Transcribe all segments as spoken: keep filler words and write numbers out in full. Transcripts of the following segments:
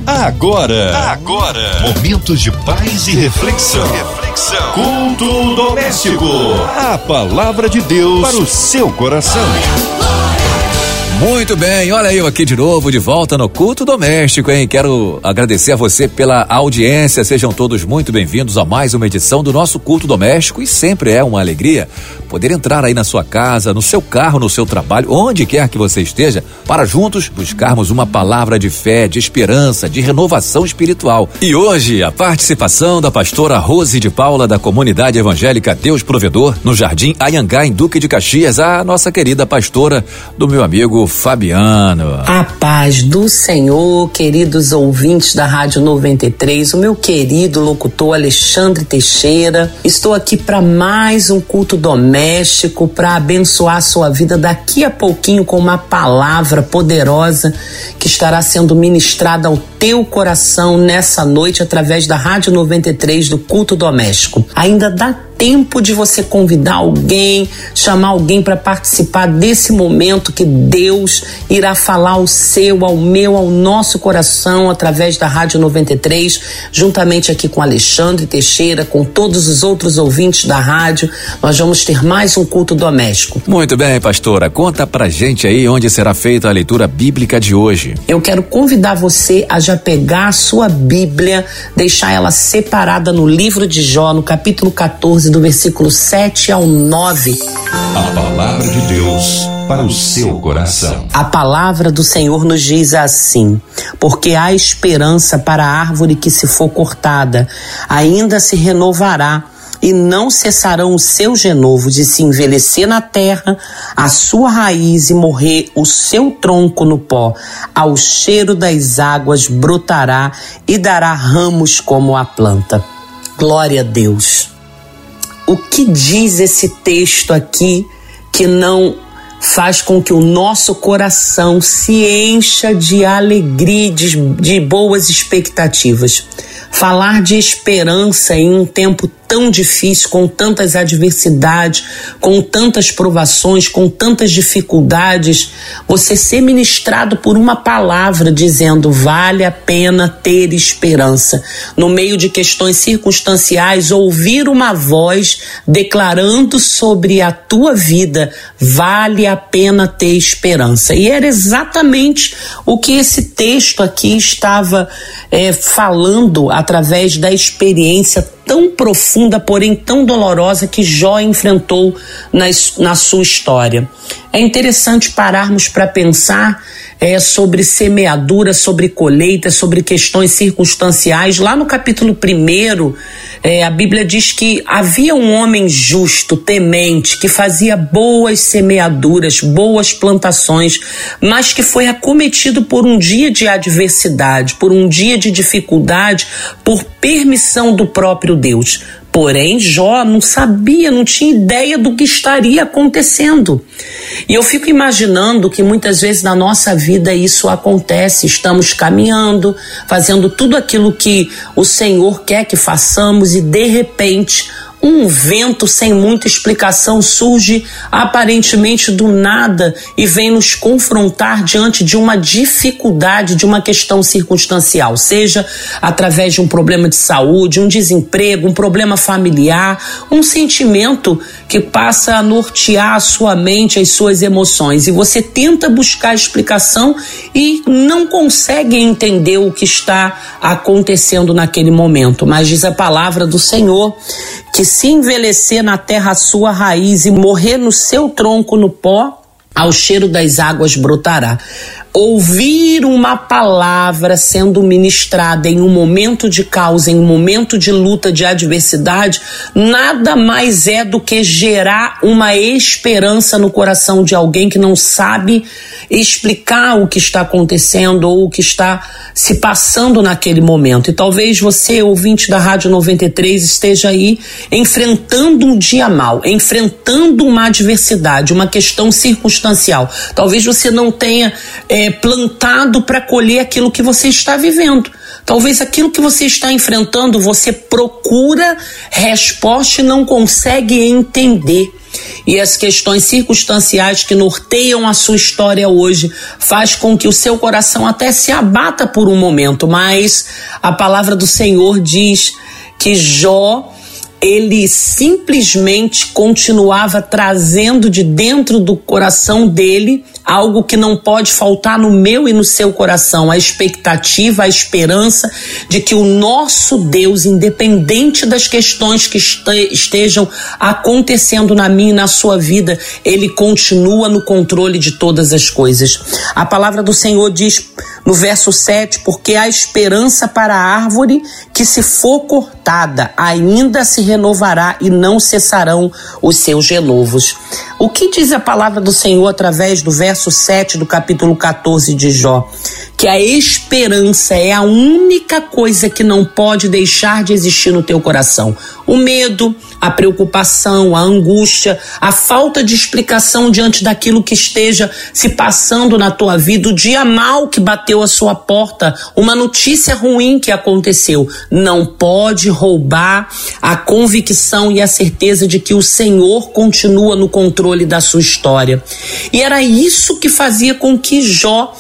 Agora, agora, momentos de paz e reflexão. Reflexão. Culto doméstico. A palavra de Deus para o seu coração. Muito bem, olha eu aqui de novo, de volta no Culto Doméstico, hein? Quero agradecer a você pela audiência, sejam todos muito bem-vindos a mais uma edição do nosso Culto Doméstico e sempre é uma alegria poder entrar aí na sua casa, no seu carro, no seu trabalho, onde quer que você esteja, para juntos buscarmos uma palavra de fé, de esperança, de renovação espiritual. E hoje, a participação da pastora Rose de Paula, da Comunidade Evangélica Deus Provedor, no Jardim Anhangá, em Duque de Caxias, a nossa querida pastora do meu amigo Fabiano. A paz do Senhor, queridos ouvintes da Rádio noventa e três, o meu querido locutor Alexandre Teixeira. Estou aqui para mais um culto doméstico, para abençoar a sua vida daqui a pouquinho com uma palavra poderosa que estará sendo ministrada ao teu coração nessa noite através da Rádio noventa e três do Culto Doméstico. Ainda dá tempo de você convidar alguém, chamar alguém para participar desse momento que Deus irá falar ao seu, ao meu, ao nosso coração através da Rádio noventa e três, juntamente aqui com Alexandre Teixeira, com todos os outros ouvintes da rádio. Nós vamos ter mais um culto doméstico. Muito bem, pastora, conta pra gente aí onde será feita a leitura bíblica de hoje. Eu quero convidar você a já pegar a sua Bíblia, deixar ela separada no livro de Jó, no capítulo quatorze, do versículo sete ao nove. A palavra de Deus para o seu coração. A palavra do Senhor nos diz assim: porque há esperança para a árvore que se for cortada, ainda se renovará, e não cessarão os seus renovos de se envelhecer na terra, a sua raiz e morrer o seu tronco no pó. Ao cheiro das águas brotará e dará ramos como a planta. Glória a Deus. O que diz esse texto aqui que não faz com que o nosso coração se encha de alegria, de, de boas expectativas? Falar de esperança em um tempo tão difícil, com tantas adversidades, com tantas provações, com tantas dificuldades, você ser ministrado por uma palavra dizendo vale a pena ter esperança. No meio de questões circunstanciais, ouvir uma voz declarando sobre a tua vida, vale a pena ter esperança. E era exatamente o que esse texto aqui estava é, falando através da experiência tão profunda, porém tão dolorosa que Jó enfrentou na, na sua história. É interessante pararmos para pensar é, sobre semeadura, sobre colheita, sobre questões circunstanciais. Lá no capítulo primeiro, é, a Bíblia diz que havia um homem justo, temente, que fazia boas semeaduras, boas plantações, mas que foi acometido por um dia de adversidade, por um dia de dificuldade, por permissão do próprio Deus. Porém, Jó não sabia, não tinha ideia do que estaria acontecendo. E eu fico imaginando que muitas vezes na nossa vida isso acontece. Estamos caminhando, fazendo tudo aquilo que o Senhor quer que façamos e de repente um vento sem muita explicação surge aparentemente do nada e vem nos confrontar diante de uma dificuldade, de uma questão circunstancial, seja através de um problema de saúde, um desemprego, um problema familiar, um sentimento que passa a nortear a sua mente, as suas emoções, e você tenta buscar explicação e não consegue entender o que está acontecendo naquele momento. Mas diz a palavra do Senhor que se envelhecer na terra a sua raiz e morrer no seu tronco no pó, ao cheiro das águas brotará. Ouvir uma palavra sendo ministrada em um momento de causa, em um momento de luta, de adversidade, nada mais é do que gerar uma esperança no coração de alguém que não sabe explicar o que está acontecendo ou o que está se passando naquele momento. E talvez você, ouvinte da Rádio noventa e três, esteja aí enfrentando um dia mau, enfrentando uma adversidade, uma questão circunstancial. Talvez você não tenha é, plantado para colher aquilo que você está vivendo. Talvez aquilo que você está enfrentando, você procura resposta e não consegue entender. e as questões circunstanciais que norteiam a sua história hoje faz com que o seu coração até se abata por um momento, mas a palavra do Senhor diz que Jó, ele simplesmente continuava trazendo de dentro do coração dele algo que não pode faltar no meu e no seu coração, a expectativa, a esperança de que o nosso Deus, independente das questões que estejam acontecendo na minha e na sua vida, ele continua no controle de todas as coisas. A palavra do Senhor diz no verso sete, porque há esperança para a árvore que, se for cortada, ainda se renovará e não cessarão os seus renovos. O que diz a palavra do Senhor através do verso sete do capítulo catorze de Jó? Que a esperança é a única coisa que não pode deixar de existir no teu coração. O medo, a preocupação, a angústia, a falta de explicação diante daquilo que esteja se passando na tua vida, o dia mau que bateu à sua porta, uma notícia ruim que aconteceu, não pode roubar a convicção e a certeza de que o Senhor continua no controle da sua história. E era isso que fazia com que Jó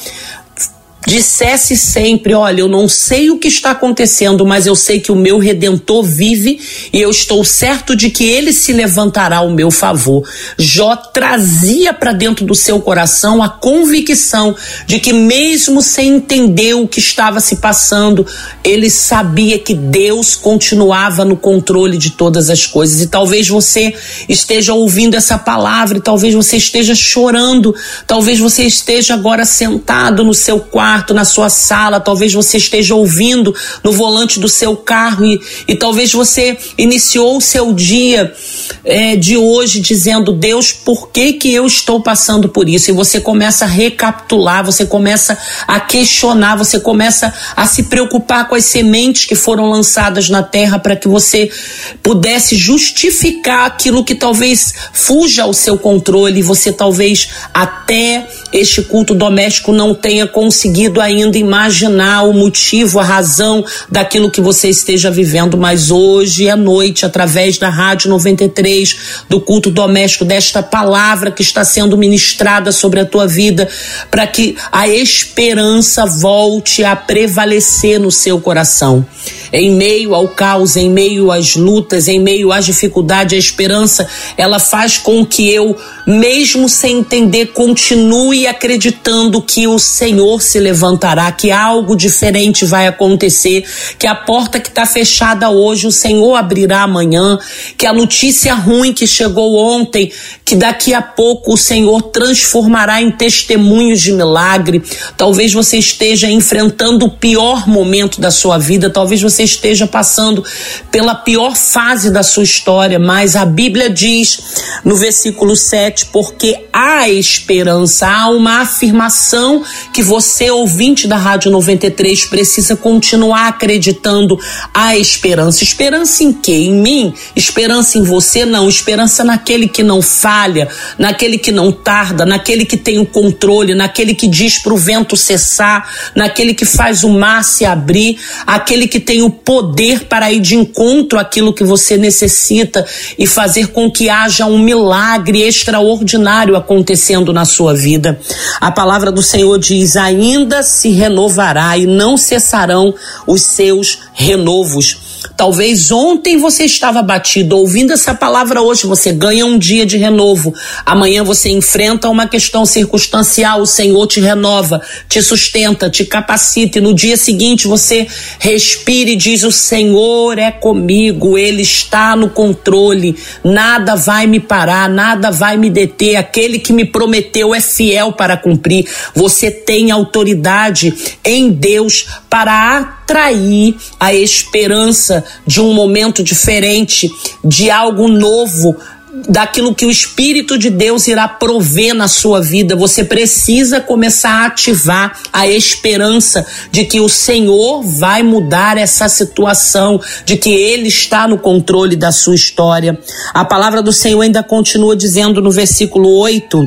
dissesse sempre: olha, eu não sei o que está acontecendo, mas eu sei que o meu Redentor vive e eu estou certo de que ele se levantará ao meu favor. Jó trazia para dentro do seu coração a convicção de que, mesmo sem entender o que estava se passando, ele sabia que Deus continuava no controle de todas as coisas. E talvez você esteja ouvindo essa palavra e talvez você esteja chorando, talvez você esteja agora sentado no seu quarto, na sua sala, talvez você esteja ouvindo no volante do seu carro e, e talvez você iniciou o seu dia é, de hoje dizendo: Deus, por que que eu estou passando por isso? E você começa a recapitular, você começa a questionar, você começa a se preocupar com as sementes que foram lançadas na terra para que você pudesse justificar aquilo que talvez fuja ao seu controle e você talvez até este culto doméstico não tenha conseguido ainda imaginar o motivo, a razão daquilo que você esteja vivendo, mas hoje à noite, através da Rádio noventa e três, do culto doméstico, desta palavra que está sendo ministrada sobre a tua vida, para que a esperança volte a prevalecer no seu coração. Em meio ao caos, em meio às lutas, em meio às dificuldades, a esperança, ela faz com que eu, mesmo sem entender, continue acreditando que o Senhor se levantará, que algo diferente vai acontecer, que a porta que está fechada hoje, o Senhor abrirá amanhã, que a notícia ruim que chegou ontem, que daqui a pouco o Senhor transformará em testemunhos de milagre. Talvez você esteja enfrentando o pior momento da sua vida, talvez você esteja passando pela pior fase da sua história, mas a Bíblia diz no versículo sete, porque há esperança, há uma afirmação que você, ouvinte da Rádio noventa e três, precisa continuar acreditando. Há esperança. Esperança em quê? Em mim? Esperança em você? Não. Esperança naquele que não falha, naquele que não tarda, naquele que tem o controle, naquele que diz para o vento cessar, naquele que faz o mar se abrir, aquele que tem o poder para ir de encontro àquilo que você necessita e fazer com que haja um milagre extraordinário acontecendo na sua vida. A palavra do Senhor diz: ainda se renovará e não cessarão os seus renovos. Talvez ontem você estava abatido, ouvindo essa palavra hoje, você ganha um dia de renovo. Amanhã você enfrenta uma questão circunstancial, o Senhor te renova, te sustenta, te capacita, e no dia seguinte você respira e diz: o Senhor é comigo, Ele está no controle, nada vai me parar, nada vai me deter, aquele que me prometeu é fiel para cumprir. Você tem autoridade em Deus para atrair a esperança de um momento diferente, de algo novo, daquilo que o Espírito de Deus irá prover na sua vida. Você precisa começar a ativar a esperança de que o Senhor vai mudar essa situação, de que Ele está no controle da sua história. A palavra do Senhor ainda continua dizendo no versículo oito: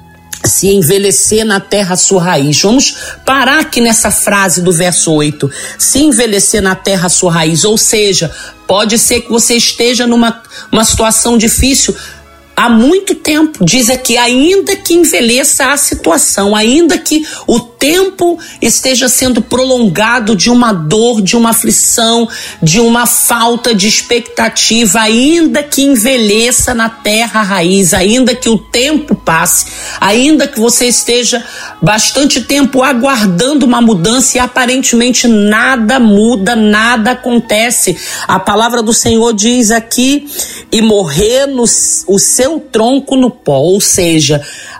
se envelhecer na terra a sua raiz. Vamos parar aqui nessa frase do verso oito. Se envelhecer na terra a sua raiz, ou seja, pode ser que você esteja numa uma situação difícil, há muito tempo. Diz aqui, ainda que envelheça a situação, ainda que o tempo esteja sendo prolongado de uma dor, de uma aflição, de uma falta de expectativa, ainda que envelheça na terra a raiz, ainda que o tempo passe, ainda que você esteja bastante tempo aguardando uma mudança e aparentemente nada muda, nada acontece. A palavra do Senhor diz aqui, e morrer no, o seu tronco no pó, ou seja,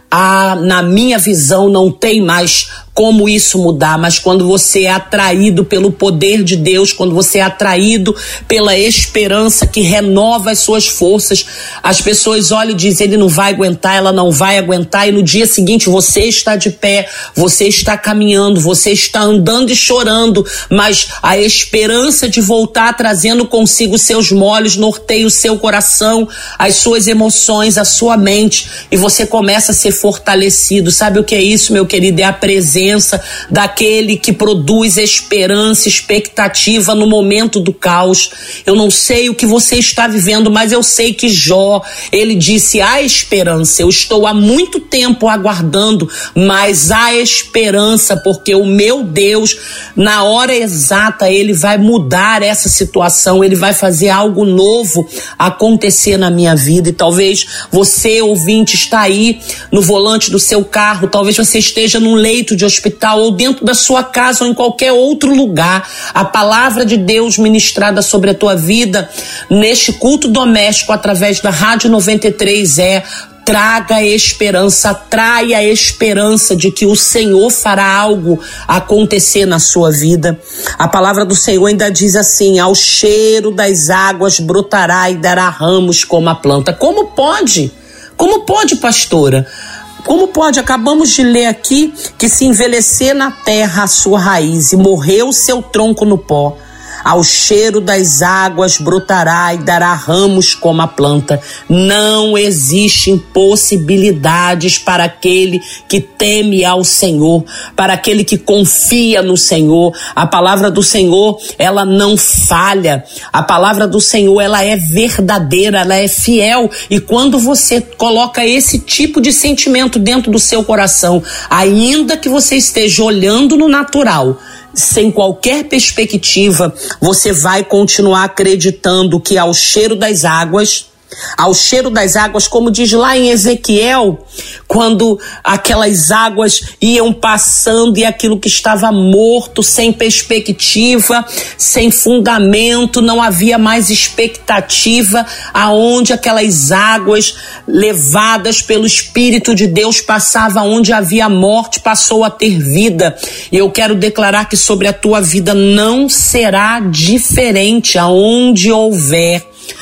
a, na minha visão não tem mais como isso mudar, mas quando você é atraído pelo poder de Deus, quando você é atraído pela esperança que renova as suas forças, as pessoas olham e dizem, ele não vai aguentar, ela não vai aguentar, e no dia seguinte você está de pé, você está caminhando, você está andando e chorando, mas a esperança de voltar trazendo consigo seus molhos norteia o seu coração, as suas emoções, a sua mente, e você começa a ser fortalecido. Sabe o que é isso, meu querido? É a presença daquele que produz esperança, expectativa no momento do caos. Eu não sei o que você está vivendo, mas eu sei que Jó, ele disse, há esperança, eu estou há muito tempo aguardando, mas há esperança, porque o meu Deus, na hora exata, ele vai mudar essa situação, ele vai fazer algo novo acontecer na minha vida. E talvez você, ouvinte, está aí no volante do seu carro, talvez você esteja num leito de hospital ou dentro da sua casa ou em qualquer outro lugar. A palavra de Deus ministrada sobre a tua vida neste culto doméstico através da Rádio noventa e três é: traga esperança, traia a esperança de que o Senhor fará algo acontecer na sua vida. A palavra do Senhor ainda diz assim, ao cheiro das águas brotará e dará ramos como a planta. Como pode? Como pode, pastora? Como pode? Acabamos de ler aqui que se envelhecer na terra a sua raiz e morrer o seu tronco no pó, ao cheiro das águas brotará e dará ramos como a planta. Não existem possibilidades para aquele que teme ao Senhor, para aquele que confia no Senhor. A palavra do Senhor, ela não falha. A palavra do Senhor, ela é verdadeira, ela é fiel. E quando você coloca esse tipo de sentimento dentro do seu coração, ainda que você esteja olhando no natural, sem qualquer perspectiva, você vai continuar acreditando que ao cheiro das águas, ao cheiro das águas, como diz lá em Ezequiel, quando aquelas águas iam passando e aquilo que estava morto, sem perspectiva, sem fundamento, não havia mais expectativa, aonde aquelas águas levadas pelo Espírito de Deus passavam, onde havia morte, passou a ter vida. E eu quero declarar que sobre a tua vida não será diferente. Aonde houver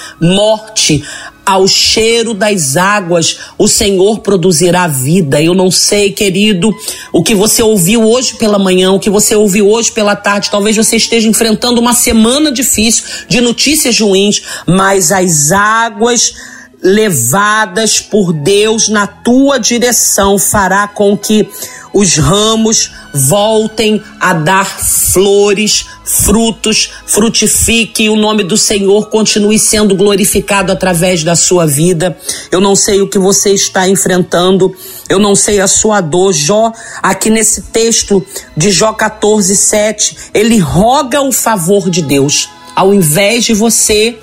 morte, ao cheiro das águas, o Senhor produzirá vida. Eu não sei, querido, o que você ouviu hoje pela manhã, o que você ouviu hoje pela tarde, talvez você esteja enfrentando uma semana difícil de notícias ruins, mas as águas levadas por Deus na tua direção fará com que os ramos voltem a dar flores, frutos, frutifique e o nome do Senhor continue sendo glorificado através da sua vida. Eu não sei o que você está enfrentando, eu não sei a sua dor. Jó, aqui nesse texto de Jó quatorze, sete, ele roga o favor de Deus. Ao invés de você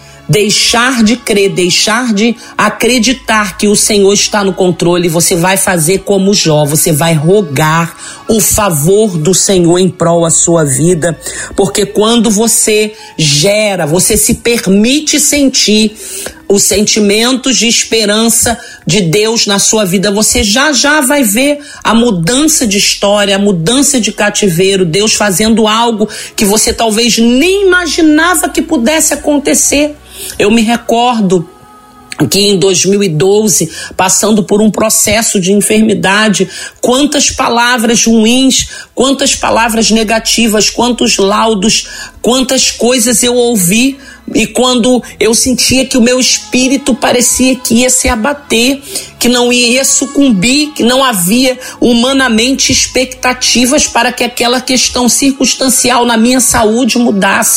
deixar de crer, deixar de acreditar que o Senhor está no controle, você vai fazer como Jó, você vai rogar o favor do Senhor em prol a sua vida, porque quando você gera, você se permite sentir os sentimentos de esperança de Deus na sua vida, você já já vai ver a mudança de história, a mudança de cativeiro, Deus fazendo algo que você talvez nem imaginava que pudesse acontecer. Eu me recordo que em dois mil e doze, passando por um processo de enfermidade, quantas palavras ruins, quantas palavras negativas, quantos laudos, quantas coisas eu ouvi, e quando eu sentia que o meu espírito parecia que ia se abater, que não ia sucumbir, que não havia humanamente expectativas para que aquela questão circunstancial na minha saúde mudasse.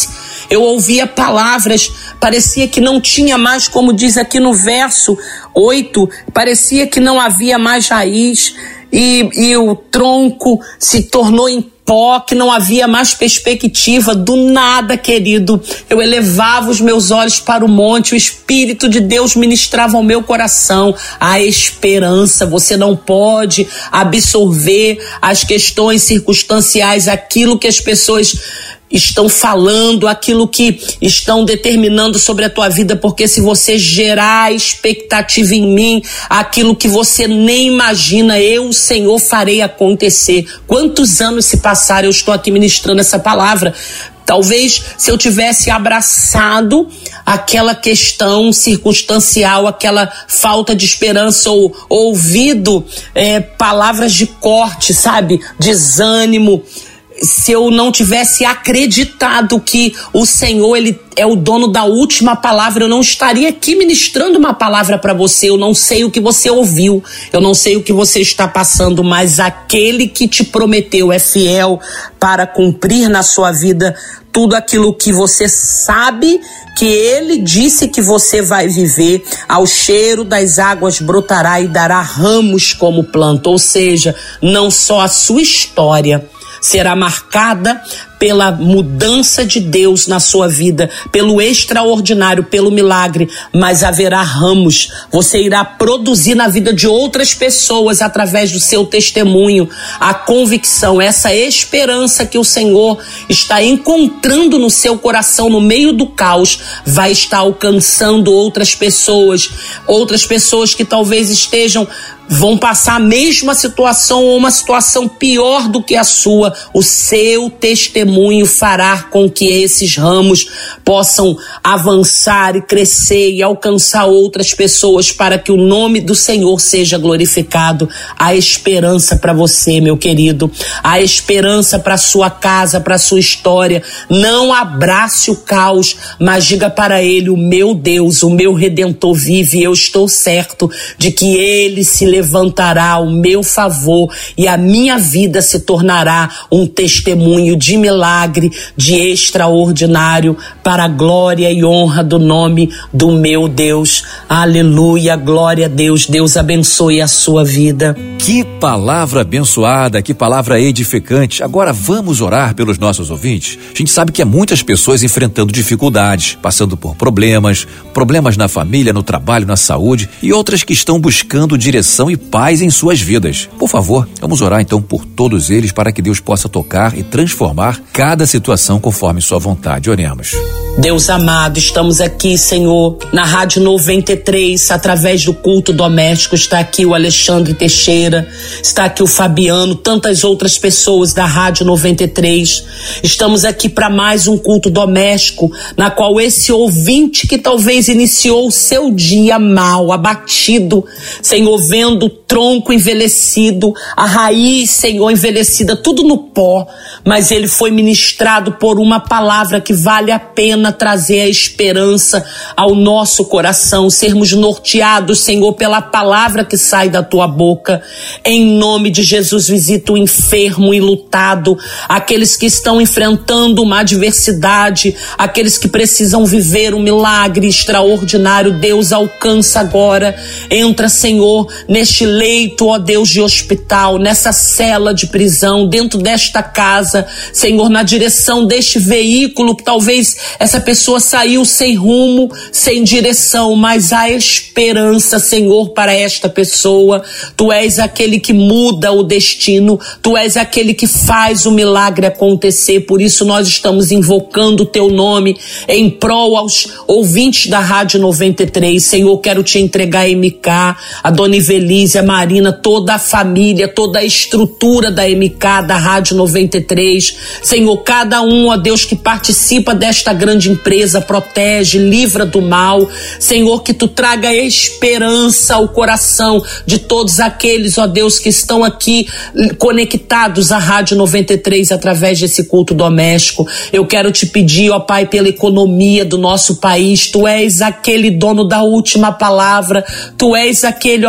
Eu ouvia palavras, parecia que não tinha mais, como diz aqui no verso oito, parecia que não havia mais raiz e, e o tronco se tornou em pó, que não havia mais perspectiva. Do nada, querido, eu elevava os meus olhos para o monte, o Espírito de Deus ministrava ao meu coração a esperança. Você não pode absorver as questões circunstanciais, aquilo que as pessoas estão falando, aquilo que estão determinando sobre a tua vida, porque se você gerar expectativa em mim, aquilo que você nem imagina, eu, o Senhor, farei acontecer. Quantos anos se passaram, eu estou aqui ministrando essa palavra. Talvez se eu tivesse abraçado aquela questão circunstancial, aquela falta de esperança, ou ouvido é, palavras de corte, sabe, desânimo, se eu não tivesse acreditado que o Senhor, Ele é o dono da última palavra, eu não estaria aqui ministrando uma palavra para você. Eu não sei o que você ouviu, eu não sei o que você está passando, mas aquele que te prometeu é fiel para cumprir na sua vida tudo aquilo que você sabe que Ele disse que você vai viver. Ao cheiro das águas brotará e dará ramos como planta. Ou seja, não só a sua história será marcada pela mudança de Deus na sua vida, pelo extraordinário, pelo milagre, mas haverá ramos. Você irá produzir na vida de outras pessoas através do seu testemunho, a convicção, essa esperança que o Senhor está encontrando no seu coração no meio do caos, vai estar alcançando outras pessoas, outras pessoas que talvez estejam vão passar a mesma situação ou uma situação pior do que a sua. O seu testemunho fará com que esses ramos possam avançar e crescer e alcançar outras pessoas, para que o nome do Senhor seja glorificado. A esperança para você, meu querido, a esperança para sua casa, para sua história. Não abrace o caos, mas diga para Ele: o meu Deus, o meu Redentor vive, e eu estou certo de que Ele se levantará ao meu favor e a minha vida se tornará um testemunho de milagre, de extraordinário, para a glória e honra do nome do meu Deus. Aleluia, glória a Deus. Deus abençoe a sua vida. Que palavra abençoada, que palavra edificante. Agora vamos orar pelos nossos ouvintes. A gente sabe que há muitas pessoas enfrentando dificuldades, passando por problemas, problemas na família, no trabalho, na saúde, e outras que estão buscando direção e paz em suas vidas. Por favor, vamos orar então por todos eles, para que Deus possa tocar e transformar cada situação conforme sua vontade. Oremos. Deus amado, estamos aqui, Senhor, na Rádio noventa e três, através do culto doméstico. Está aqui o Alexandre Teixeira, está aqui o Fabiano, tantas outras pessoas da Rádio noventa e três. Estamos aqui para mais um culto doméstico, na qual esse ouvinte que talvez iniciou o seu dia mal, abatido, Senhor, vendo o tronco envelhecido, a raiz, Senhor, envelhecida, tudo no pó, mas ele foi ministrado por uma palavra que vale a pena trazer a esperança ao nosso coração, sermos norteados, Senhor, pela palavra que sai da tua boca. Em nome de Jesus, visita o enfermo e lutado, aqueles que estão enfrentando uma adversidade, aqueles que precisam viver um milagre extraordinário. Deus, alcança agora, entra, Senhor, neste leito, ó Deus, de hospital, nessa cela de prisão, dentro desta casa, Senhor, na direção deste veículo que talvez essa pessoa saiu sem rumo, sem direção, mas há esperança, Senhor, para esta pessoa. Tu és aquele que muda o destino, tu és aquele que faz o milagre acontecer. Por isso nós estamos invocando o teu nome em prol aos ouvintes da Rádio noventa e três. Senhor, quero te entregar a M K, a Dona Ivelise, a Marina, toda a família, toda a estrutura da M K, da Rádio noventa e três. Senhor, cada um, ó Deus, que participa desta grande empresa, protege, livra do mal. Senhor, que tu traga esperança ao coração de todos aqueles, ó Deus, que estão aqui conectados à Rádio noventa e três através desse culto doméstico. Eu quero te pedir, ó Pai, pela economia do nosso país. Tu és aquele dono da última palavra. Tu és aquele, ó Pai, que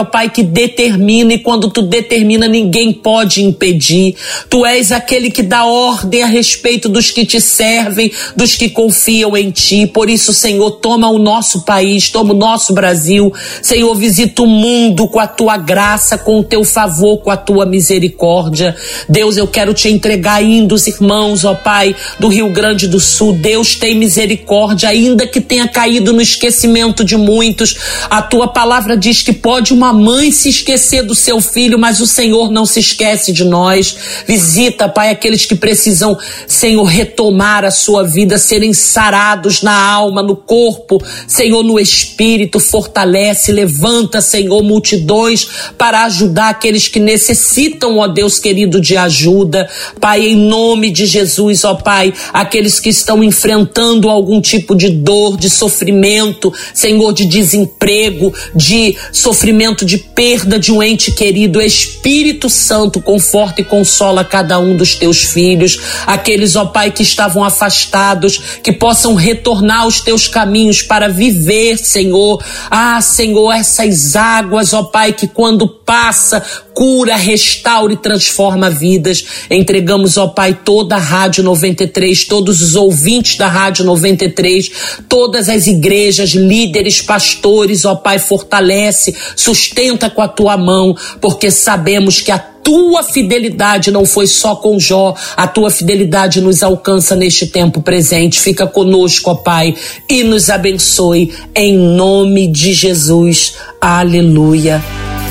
determina, e quando tu determina, ninguém pode impedir. Tu és aquele que dá ordem a respeito dos que te servem, dos que confiam em ti. Por isso, Senhor, toma o nosso país, toma o nosso Brasil. Senhor, visita o mundo com a tua graça, com o teu favor, com a tua misericórdia. Deus, eu quero te entregar ainda os irmãos, ó Pai, do Rio Grande do Sul. Deus, tem misericórdia, ainda que tenha caído no esquecimento de muitos. A tua palavra diz que pode uma mãe se esquecer do seu filho, mas o Senhor não se esquece de nós. Visita, Pai, aqueles que precisam, Senhor, retomar a sua vida, serem sarados na alma, no corpo, Senhor, no espírito. Fortalece, levanta, Senhor, multidões para ajudar aqueles que necessitam, ó Deus querido, de ajuda. Pai, em nome de Jesus, ó Pai, aqueles que estão enfrentando algum tipo de dor, de sofrimento, Senhor, de desemprego, de sofrimento, de perda de um ente querido. Espírito Santo, conforta e consola cada um dos teus filhos. Aqueles, ó Pai, que estavam afastados, que possam retornar aos teus caminhos para viver, Senhor. Ah, Senhor, essas águas, ó Pai, que quando passa, cura, restaura e transforma vidas. Entregamos, ó Pai, toda a Rádio noventa e três, todos os ouvintes da Rádio noventa e três, todas as igrejas, líderes, pastores, ó Pai, fortalece, sustenta com a tua mão, porque sabemos que a tua fidelidade não foi só com Jó, a tua fidelidade nos alcança neste tempo presente. Fica conosco, ó Pai, e nos abençoe em nome de Jesus. Aleluia.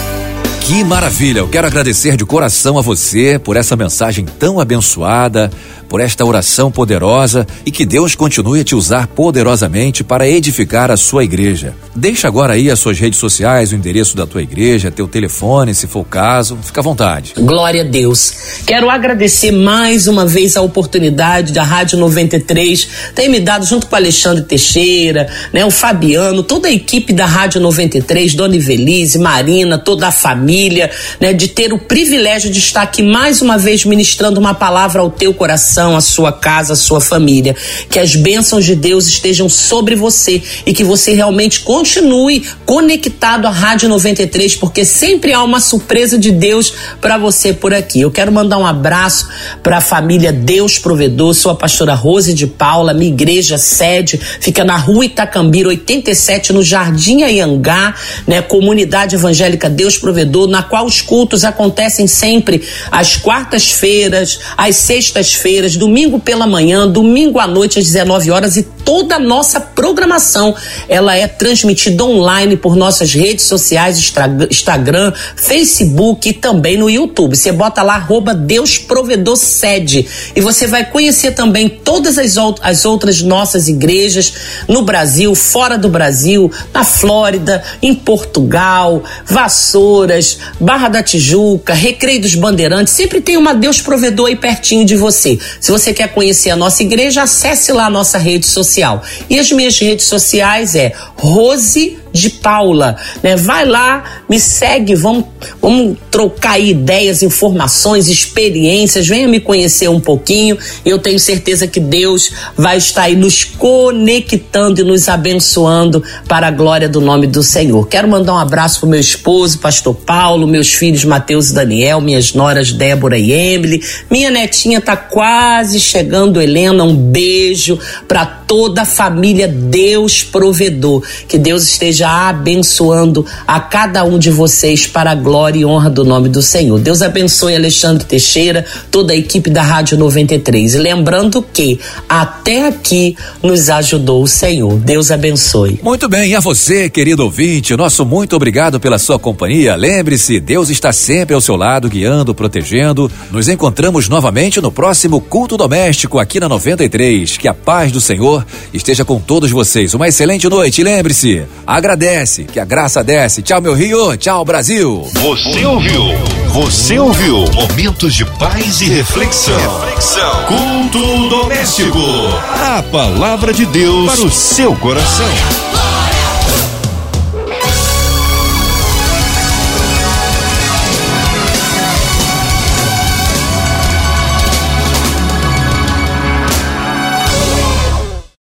Que maravilha, eu quero agradecer de coração a você por essa mensagem tão abençoada, por esta oração poderosa, e que Deus continue a te usar poderosamente para edificar a sua igreja. Deixa agora aí as suas redes sociais, o endereço da tua igreja, teu telefone, se for o caso, fica à vontade. Glória a Deus. Quero agradecer mais uma vez a oportunidade da Rádio noventa e três ter me dado, junto com o Alexandre Teixeira, né, o Fabiano, toda a equipe da Rádio noventa e três, Dona Ivelise, Marina, toda a família, né, de ter o privilégio de estar aqui mais uma vez ministrando uma palavra ao teu coração, a sua casa, a sua família. Que as bênçãos de Deus estejam sobre você e que você realmente continue conectado à Rádio noventa e três, porque sempre há uma surpresa de Deus para você por aqui. Eu quero mandar um abraço para a família Deus Provedor. Sou a pastora Rose de Paula, minha igreja sede fica na rua Itacambira oitenta e sete, no Jardim Anhangá, né, comunidade evangélica Deus Provedor, na qual os cultos acontecem sempre às quartas-feiras, às sextas-feiras, domingo pela manhã, domingo à noite às dezenove horas, e toda a nossa programação ela é transmitida online por nossas redes sociais, Instagram, Facebook e também no YouTube. Você bota lá arroba Deus Provedor Sede e você vai conhecer também todas as, as outras nossas igrejas no Brasil, fora do Brasil, na Flórida, em Portugal, Vassouras, Barra da Tijuca, Recreio dos Bandeirantes. Sempre tem uma Deus Provedor aí pertinho de você. Se você quer conhecer a nossa igreja, acesse lá a nossa rede social. E as minhas redes sociais é Rose de Paula, né? Vai lá, me segue, vamos, vamos trocar ideias, informações, experiências, venha me conhecer um pouquinho. Eu tenho certeza que Deus vai estar aí nos conectando e nos abençoando para a glória do nome do Senhor. Quero mandar um abraço pro meu esposo, pastor Paulo, meus filhos Mateus e Daniel, minhas noras Débora e Emily, minha netinha tá quase chegando, Helena. Um beijo para toda a família Deus Provedor. Que Deus esteja abençoando a cada um de vocês para a glória e honra do nome do Senhor. Deus abençoe Alexandre Teixeira, toda a equipe da Rádio noventa e três. E lembrando que até aqui nos ajudou o Senhor. Deus abençoe. Muito bem, e a você, querido ouvinte, nosso muito obrigado pela sua companhia. Lembre-se, Deus está sempre ao seu lado, guiando, protegendo. Nos encontramos novamente no próximo Culto Doméstico aqui na noventa e três. Que a paz do Senhor esteja com todos vocês. Uma excelente noite. E lembre-se, agradece, que a graça desce. Tchau, meu Rio. Tchau, Brasil. Você ouviu? Você ouviu? Momentos de paz e reflexão. Reflexão. Culto doméstico. A palavra de Deus para o seu coração.